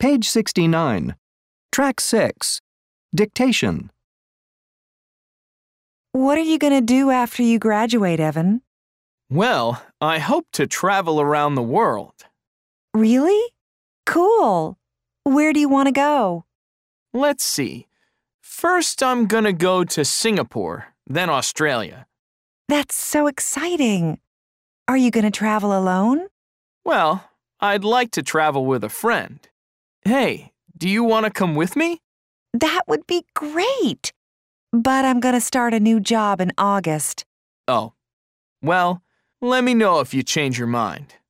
Page 69. Track 6. Dictation. What are you going to do after you graduate, Evan? Well, I hope to travel around the world. Really? Cool. Where do you want to go? Let's see. First, I'm gonna go to Singapore, then Australia. That's so exciting. Are you going to travel alone? Well, I'd like to travel with a friend. Hey, do you want to come with me? That would be great. But I'm going to start a new job in August. Oh, well, let me know if you change your mind.